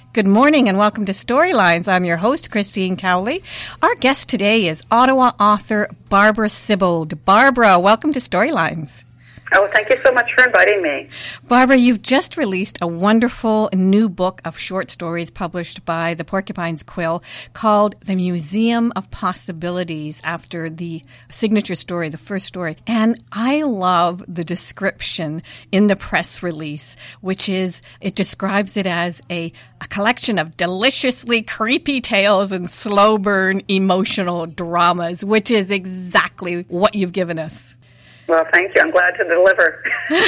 Good morning and welcome to Storylines. I'm your host, Christine Cowley. Our guest today is Ottawa author Barbara Sibold. Barbara, welcome to Storylines. Oh, thank you so much for inviting me. Barbara, you've just released a wonderful new book of short stories published by the Porcupine's Quill called The Museum of Possibilities, after the signature story, the first story. And I love the description in the press release, which is, it describes it as a collection of deliciously creepy tales and slow burn emotional dramas, which is exactly what you've given us. Well, thank you. I'm glad to deliver.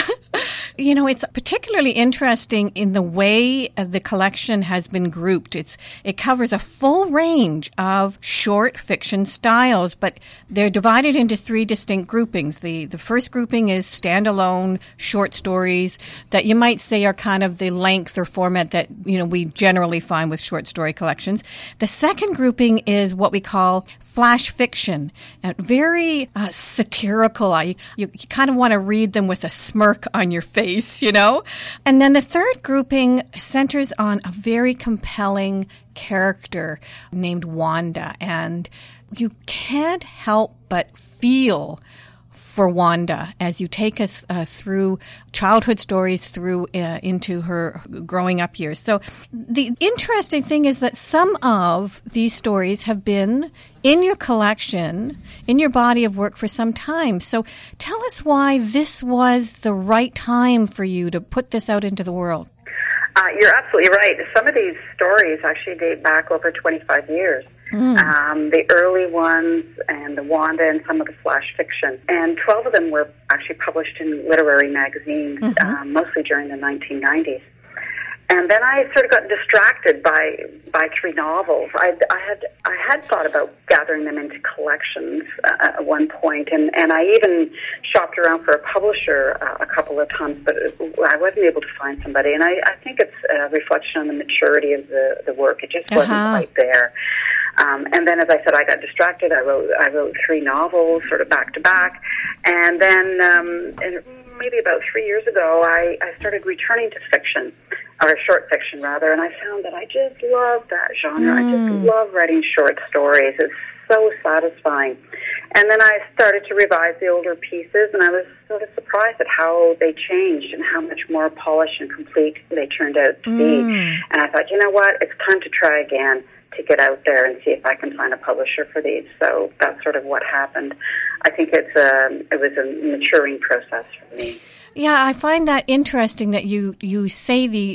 You know, it's particularly interesting in the way the collection has been grouped. It covers a full range of short fiction styles, but they're divided into three distinct groupings. The first grouping is standalone short stories that you might say are kind of the length or format that, you know, we generally find with short story collections. The second grouping is what we call flash fiction, very satirical. You kind of want to read them with a smirk on your face, you know? And then the third grouping centers on a very compelling character named Wanda. And you can't help but feel for Wanda as you take us through childhood stories through into her growing up years. So the interesting thing is that some of these stories have been in your collection, in your body of work for some time. So tell us why this was the right time for you to put this out into the world. You're absolutely right. Some of these stories actually date back over 25 years. The early ones and the Wanda and some of the flash fiction. And 12 of them were actually published in literary magazines, mostly during the 1990s. And then I sort of got distracted by three novels. I had thought about gathering them into collections at one point, and I even shopped around for a publisher a couple of times, but I wasn't able to find somebody. And I think it's a reflection on the maturity of the work. It just wasn't quite there. And then, as I said, I got distracted. I wrote three novels, sort of back to back, and then maybe about 3 years ago, I started returning to fiction, or short fiction rather, and I found that I just love that genre. I just love writing short stories. It's so satisfying. And then I started to revise the older pieces, and I was sort of surprised at how they changed and how much more polished and complete they turned out to be. And I thought, you know what, it's time to try again, to get out there and see if I can find a publisher for these. So that's sort of what happened. I think it was a maturing process for me. Yeah, I find that interesting that you say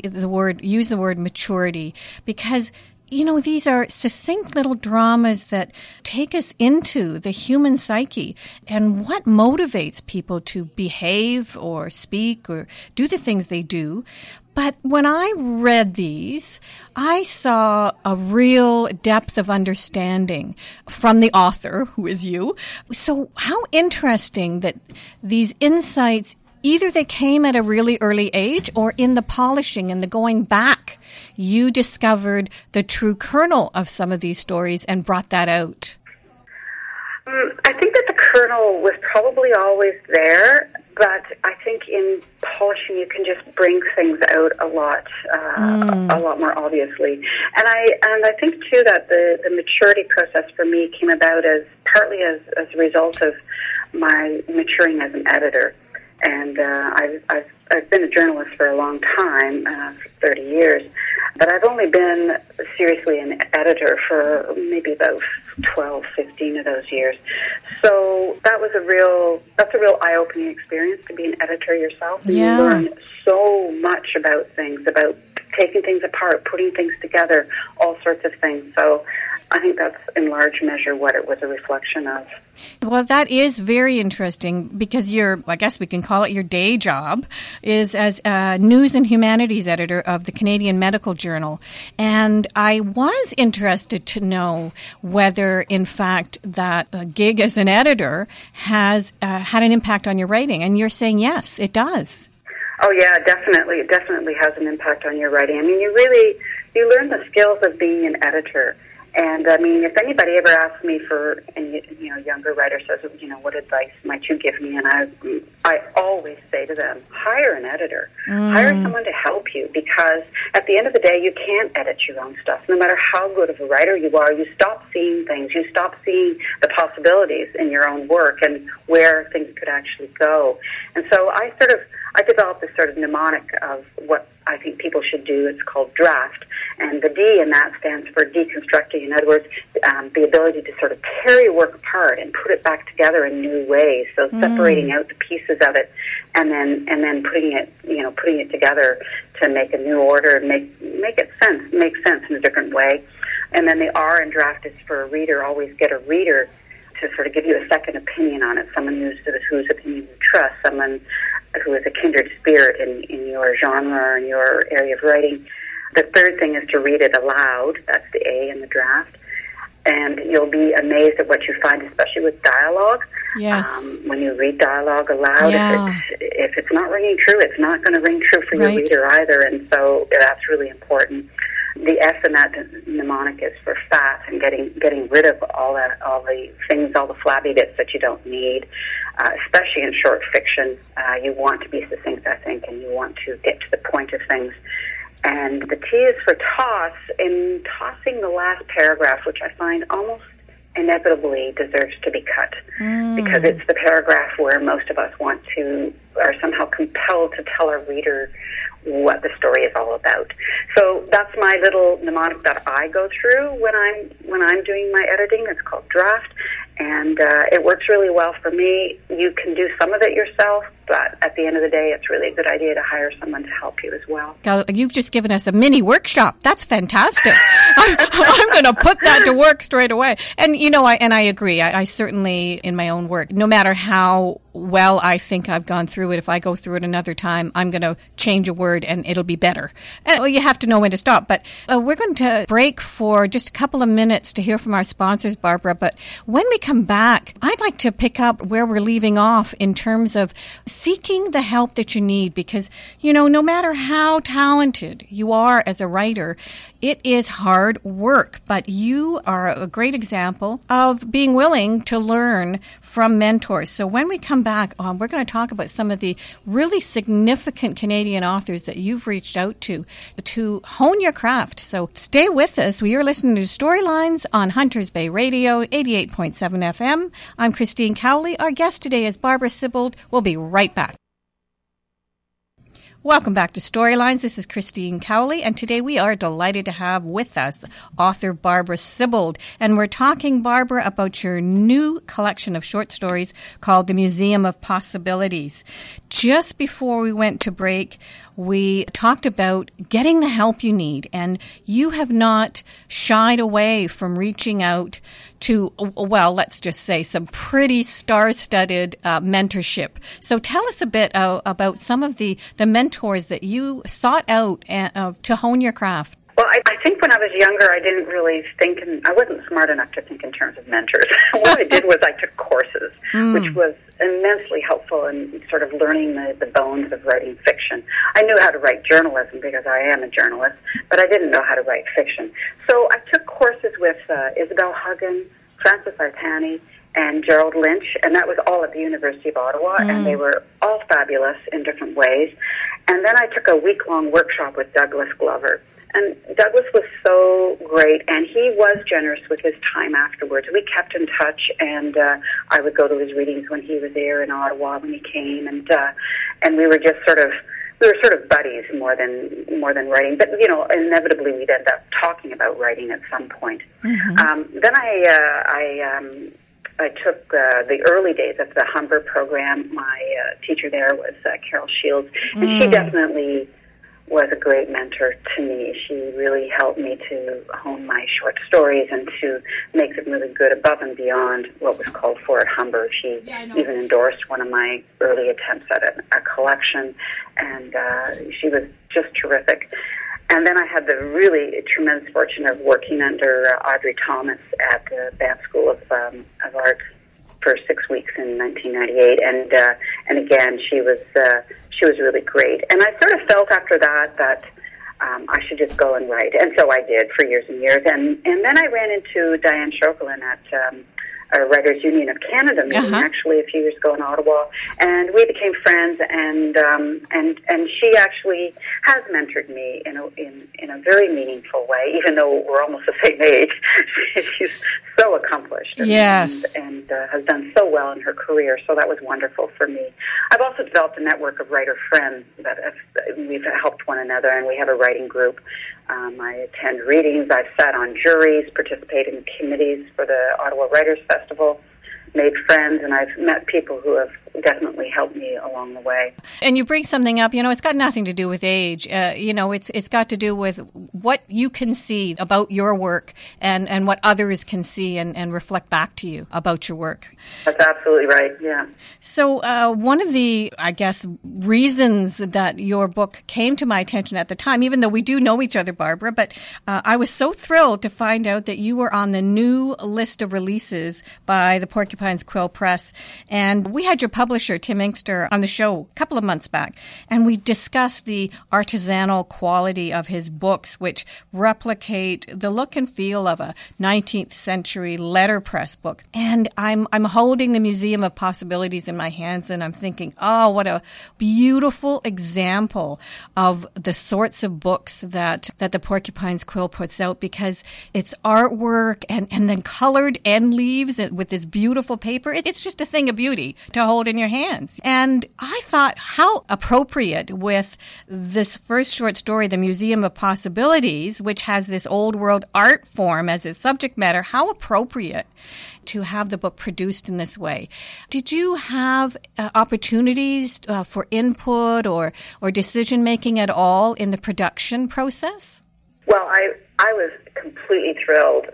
use the word maturity, because you know, these are succinct little dramas that take us into the human psyche and what motivates people to behave or speak or do the things they do. But when I read these, I saw a real depth of understanding from the author, who is you. So how interesting that these insights, either they came at a really early age or in the polishing and the going back, you discovered the true kernel of some of these stories and brought that out. I think that the kernel was probably always there, but I think in polishing you can just bring things out a lot more obviously. And I think too that the maturity process for me came about partly as a result of my maturing as an editor. And I've been a journalist for a long time, for 30 years, but I've only been seriously an editor for maybe about 12, 15 of those years. So that's a real eye-opening experience to be an editor yourself. And you learn so much about things, about taking things apart, putting things together, all sorts of things. So I think that's in large measure what it was a reflection of. Well, that is very interesting because I guess we can call it your day job, is as a news and humanities editor of the Canadian Medical Journal. And I was interested to know whether, in fact, that gig as an editor has had an impact on your writing. And you're saying, yes, it does. Oh, yeah, definitely. It definitely has an impact on your writing. I mean, you learn the skills of being an editor. And I mean, if anybody ever asks me for, and younger writer says, what advice might you give me? And I always say to them, hire an editor, hire someone to help you, because at the end of the day, you can't edit your own stuff. No matter how good of a writer you are, you stop seeing things, you stop seeing the possibilities in your own work and where things could actually go. And so I developed this sort of mnemonic of what I think people should do. It's called draft. And the D in that stands for deconstructing. In other words, the ability to sort of tear your work apart and put it back together in new ways. So separating out the pieces of it and then putting it together to make a new order and make sense in a different way. And then the R in draft is for a reader. Always get a reader to sort of give you a second opinion on it, someone whose opinion you trust, someone who is a kindred spirit in your genre or in your area of writing. The third thing is to read it aloud. That's the A in the draft. And you'll be amazed at what you find, especially with dialogue. Yes. When you read dialogue aloud, if it's not ringing true, it's not going to ring true for your reader either. And so that's really important. The S in that mnemonic is for fat and getting rid of all the things, all the flabby bits that you don't need, especially in short fiction. You want to be succinct, I think, and you want to get to the point of things. And the T is for toss, in tossing the last paragraph, which I find almost inevitably deserves to be cut, because it's the paragraph where most of us are somehow compelled to tell our reader what the story is all about. So that's my little mnemonic that I go through when I'm doing my editing. It's called draft, and it works really well for me. You can do some of it yourself, but at the end of the day, it's really a good idea to hire someone to help you as well. You've just given us a mini workshop. That's fantastic. I'm going to put that to work straight away. And, I agree. I certainly, in my own work, no matter how well I think I've gone through it, if I go through it another time, I'm going to change a word and it'll be better. And you have to know when to stop. But we're going to break for just a couple of minutes to hear from our sponsors, Barbara. But when we come back, I'd like to pick up where we're leaving off in terms of seeking the help that you need, because, no matter how talented you are as a writer, it is hard work. But you are a great example of being willing to learn from mentors. So when we come back, we're going to talk about some of the really significant Canadian authors that you've reached out to hone your craft. So stay with us. We are listening to Storylines on Hunters Bay Radio, 88.7 FM. I'm Christine Cowley. Our guest today is Barbara Sibbald. We'll be right back. Welcome back to Storylines. This is Christine Cowley, and today we are delighted to have with us author Barbara Sibbald. And we're talking, Barbara, about your new collection of short stories called The Museum of Possibilities. Just before we went to break, we talked about getting the help you need, and you have not shied away from reaching out to, well, let's just say some pretty star-studded mentorship. So tell us a bit about some of the mentors that you sought out to hone your craft. Well, I think when I was younger, I didn't really think, I wasn't smart enough to think in terms of mentors. What I did was I took courses, which was immensely helpful in sort of learning the bones of writing fiction. I knew how to write journalism because I am a journalist, but I didn't know how to write fiction. So I took courses with Isabel Huggin, Francis Artani, and Gerald Lynch, and that was all at the University of Ottawa, and they were all fabulous in different ways. And then I took a week-long workshop with Douglas Glover. And Douglas was so great, and he was generous with his time afterwards. We kept in touch, and I would go to his readings when he was there in Ottawa when he came, and we were just sort of buddies more than writing. But inevitably we'd end up talking about writing at some point. Then I took the early days of the Humber program. My teacher there was Carol Shields, and she definitely was a great mentor to me. She really helped me to hone my short stories and to make them really good above and beyond what was called for at Humber. She even endorsed one of my early attempts at a collection, and she was just terrific. And then I had the really tremendous fortune of working under Audrey Thomas at the Banff School of Art for 6 weeks in 1998, and again she was really great. And I sort of felt after that I should just go and write. And so I did for years and years. And then I ran into Diane Chopelin at a Writers Union of Canada meeting, actually, a few years ago in Ottawa, and we became friends. And she actually has mentored me in a very meaningful way, even though we're almost the same age. She's so accomplished, and has done so well in her career. So that was wonderful for me. I've also developed a network of writer friends that we've helped one another, and we have a writing group. I attend readings. I've sat on juries, participated in committees for the Ottawa Writers Festival, made friends, and I've met people who have definitely helped me along the way. And you bring something up, it's got nothing to do with age. It's got to do with what you can see about your work and what others can see and reflect back to you about your work. That's absolutely right, yeah. So one of the, I guess, reasons that your book came to my attention at the time, even though we do know each other, Barbara, but I was so thrilled to find out that you were on the new list of releases by the Porcupine's Quill Press. And we had your publisher, Tim Inkster, on the show a couple of months back, and we discussed the artisanal quality of his books, which replicate the look and feel of a 19th century letterpress book. And I'm holding the Museum of Possibilities in my hands, and I'm thinking, oh, what a beautiful example of the sorts of books that the Porcupine's Quill puts out, because it's artwork and then colored end leaves with this beautiful paper. It's just a thing of beauty to hold in your hands. And I thought, how appropriate with this first short story, The Museum of Possibilities, which has this old world art form as its subject matter, how appropriate to have the book produced in this way. Did you have opportunities for input or decision making at all in the production process? Well, I was completely thrilled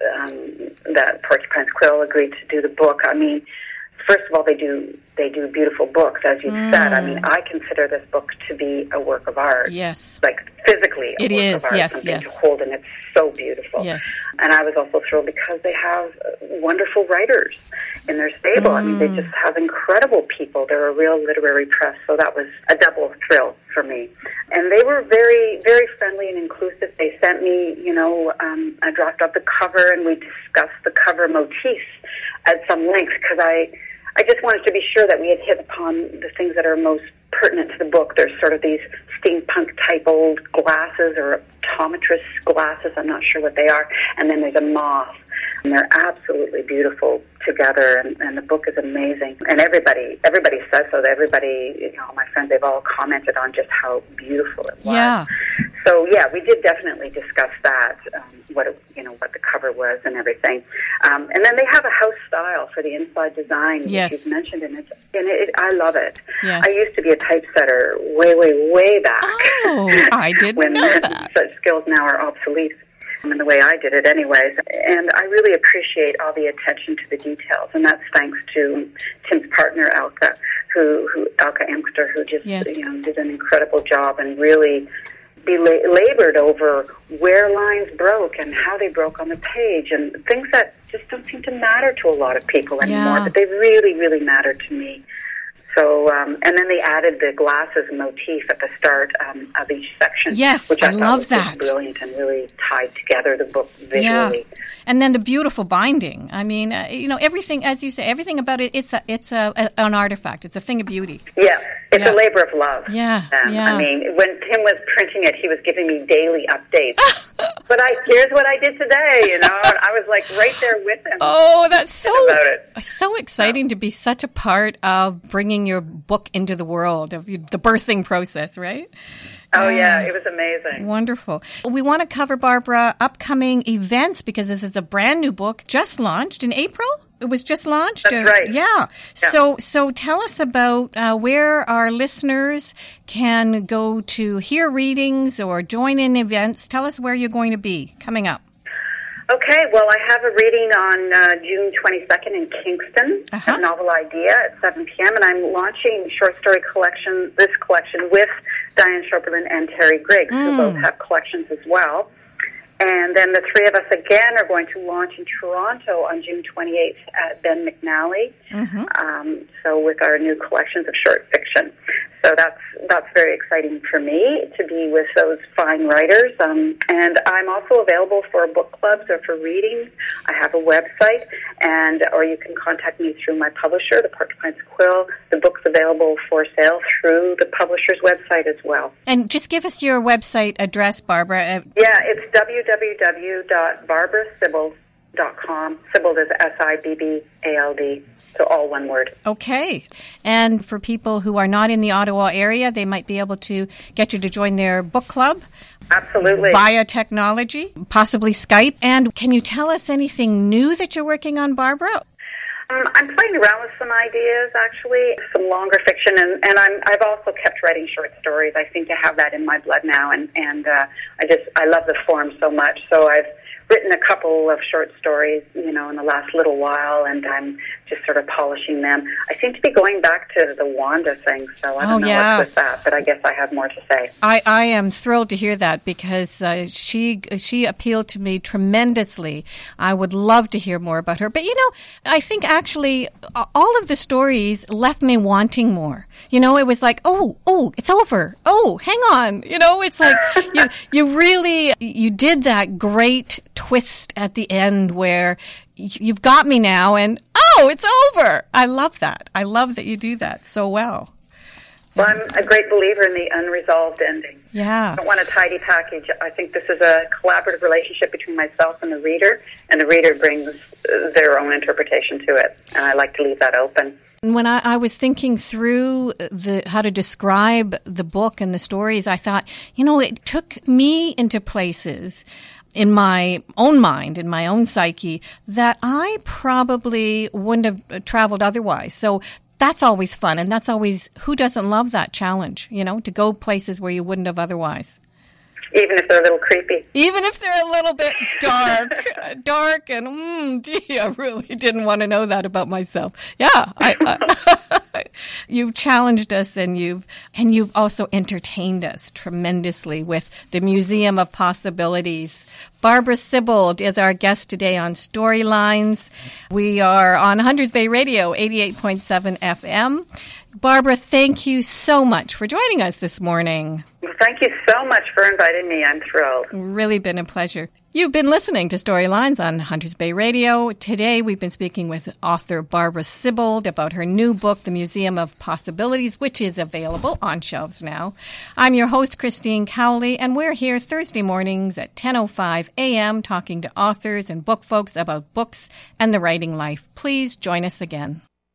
that Porcupine's Quill agreed to do the book. I mean, first of all, they do beautiful books, as you said. I mean, I consider this book to be a work of art. Yes. Like physically a work of art. Yes, something to hold, and it's so beautiful. Yes. And I was also thrilled because they have wonderful writers in their stable. I mean, they just have incredible people. They're a real literary press, so that was a double thrill for me. And they were very, very friendly and inclusive. They sent me, I dropped up the cover, and we discussed the cover motifs at some length, because I just wanted to be sure that we had hit upon the things that are most pertinent to the book. There's sort of these steampunk-type old glasses, or optometrist glasses, I'm not sure what they are, and then there's a moth. And they're absolutely beautiful together, and the book is amazing. And everybody says so. Everybody, my friends, they've all commented on just how beautiful it was. Yeah. So, yeah, we did definitely discuss that, what the cover was and everything. And then they have a house style for the inside design, yes, which you've mentioned, and I love it. Yes. I used to be a typesetter way back. Oh, I didn't know that. Such skills now are obsolete, in the way I did it anyways. And I really appreciate all the attention to the details, and that's thanks to Tim's partner, Elke Inkster, who just did an incredible job and really labored over where lines broke and how they broke on the page, and things that just don't seem to matter to a lot of people anymore, but they really, really matter to me. So, and then they added the glasses motif at the start of each section. Yes, which I love thought that. was brilliant and really tied together the book visually. Yeah. And then the beautiful binding. I mean, everything, as you say, everything about it, it's an artifact. It's a thing of beauty. Yeah, it's a labor of love. Yeah, I mean, when Tim was printing it, he was giving me daily updates. But here's what I did today, and I was like right there with him. Oh, that's so exciting to be such a part of bringing your book into the world, of the birthing process, right? Oh, yeah, it was amazing. Wonderful. We want to cover, Barbara, upcoming events, because this is a brand new book, just launched in April. It was just launched? That's right. Yeah. So tell us about where our listeners can go to hear readings or join in events. Tell us where you're going to be coming up. Okay, well, I have a reading on June 22nd in Kingston at Novel Idea at 7 p.m., and I'm launching this collection with Diane Chopelin and Terry Griggs, who both have collections as well. And then the three of us again are going to launch in Toronto on June 28th at Ben McNally. So with our new collections of short fiction. So that's very exciting for me to be with those fine writers. And I'm also available for book clubs or for readings. I have a website, or you can contact me through my publisher, the Porcupine Quill. The book's available for sale through the publisher's website as well. And just give us your website address, Barbara. Yeah, it's www.barbarasibbald.com. Sibbald is Sibbald. So all one word. Okay. And for people who are not in the Ottawa area, they might be able to get you to join their book club. Absolutely. Via technology, possibly Skype. And can you tell us anything new that you're working on, Barbara? I'm playing around with some ideas, actually, some longer fiction, and I've also kept writing short stories. I seem to have that in my blood now, and I love the form so much. So I've written a couple of short stories, in the last little while, and I'm just sort of polishing them. I seem to be going back to the Wanda thing, so I don't know what's with that, but I guess I have more to say. I am thrilled to hear that because she appealed to me tremendously. I would love to hear more about her. But, I think actually all of the stories left me wanting more. It was like, oh, it's over. Oh, hang on. It's like you did that great twist at the end where you've got me now and, it's over. I love that. I love that you do that so well. Well, I'm a great believer in the unresolved ending. Yeah. I don't want a tidy package. I think this is a collaborative relationship between myself and the reader brings their own interpretation to it, and I like to leave that open. When I was thinking through how to describe the book and the stories, I thought, it took me into places in my own mind, in my own psyche, that I probably wouldn't have traveled otherwise. So that's always fun, and that's always, who doesn't love that challenge, to go places where you wouldn't have otherwise. Even if they're a little creepy. Even if they're a little bit dark, and gee, I really didn't want to know that about myself. Yeah, you've challenged us, and you've also entertained us tremendously with the Museum of Possibilities. Barbara Sibbald is our guest today on Storylines. We are on Hunters Bay Radio, 88.7 FM. Barbara, thank you so much for joining us this morning. Well, thank you so much for inviting me. I'm thrilled. Really been a pleasure. You've been listening to Storylines on Hunters Bay Radio. Today we've been speaking with author Barbara Sibbald about her new book, The Museum of Possibilities, which is available on shelves now. I'm your host, Christine Cowley, and we're here Thursday mornings at 10:05 a.m. talking to authors and book folks about books and the writing life. Please join us again.